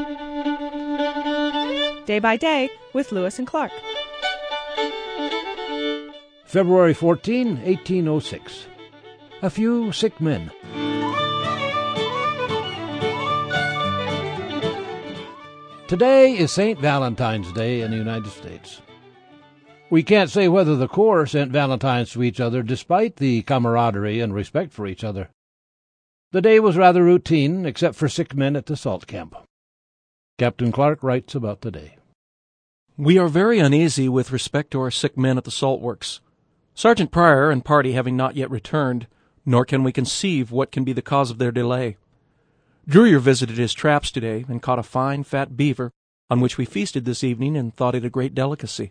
Day by Day with Lewis and Clark. February 14, 1806. A few sick men. Today is St. Valentine's Day in the United States. We can't say whether the Corps sent valentines to each other despite the camaraderie and respect for each other. The day was rather routine, except for sick men at the salt camp. Captain Clark writes about the day. We are very uneasy with respect to our sick men at the salt works. Sergeant Pryor and party having not yet returned, nor can we conceive what can be the cause of their delay. Drewyer visited his traps today and caught a fine fat beaver, on which we feasted this evening and thought it a great delicacy.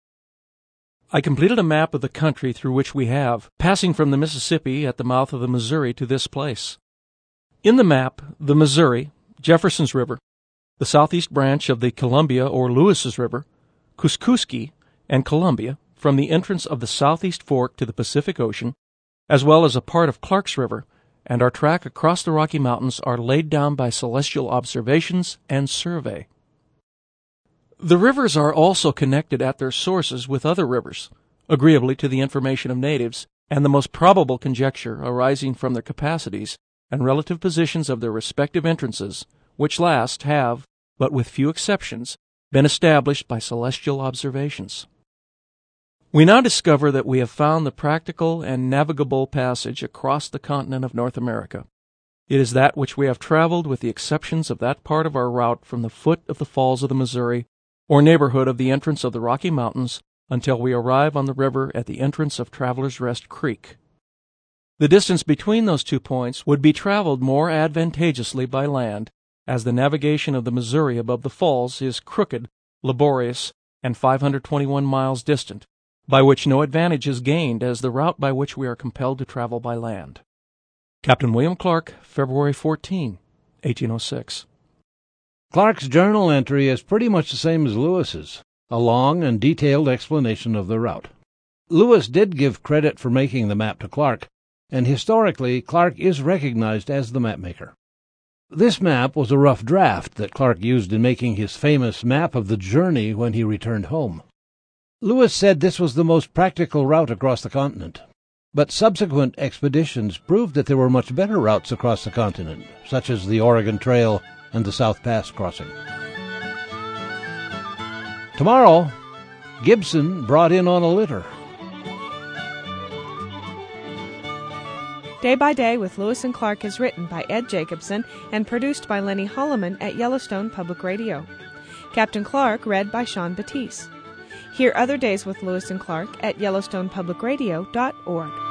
I completed a map of the country through which we have, passing from the Mississippi at the mouth of the Missouri to this place. In the map, the Missouri, Jefferson's River, the southeast branch of the Columbia or Lewis's River, Kooskooskee, and Columbia, from the entrance of the southeast fork to the Pacific Ocean, as well as a part of Clark's River, and our track across the Rocky Mountains are laid down by celestial observations and survey. The rivers are also connected at their sources with other rivers, agreeably to the information of natives, and the most probable conjecture arising from their capacities and relative positions of their respective entrances, which last have, but with few exceptions, been established by celestial observations. We now discover that we have found the practical and navigable passage across the continent of North America. It is that which we have traveled with the exceptions of that part of our route from the foot of the falls of the Missouri, or neighborhood of the entrance of the Rocky Mountains, until we arrive on the river at the entrance of Traveller's Rest Creek. The distance between those 2 points would be traveled more advantageously by land, as the navigation of the Missouri above the falls is crooked, laborious, and 521 miles distant, by which no advantage is gained as the route by which we are compelled to travel by land. Captain William Clark, February 14, 1806. Clark's journal entry is pretty much the same as Lewis's, a long and detailed explanation of the route. Lewis did give credit for making the map to Clark, and historically Clark is recognized as the mapmaker. This map was a rough draft that Clark used in making his famous map of the journey when he returned home. Lewis said this was the most practical route across the continent, but subsequent expeditions proved that there were much better routes across the continent, such as the Oregon Trail and the South Pass crossing. Tomorrow, Gibson brought in on a litter. Day by Day with Lewis and Clark is written by Ed Jacobson and produced by Lenny Holloman at Yellowstone Public Radio. Captain Clark read by Sean Batiste. Hear other days with Lewis and Clark at YellowstonePublicRadio.org.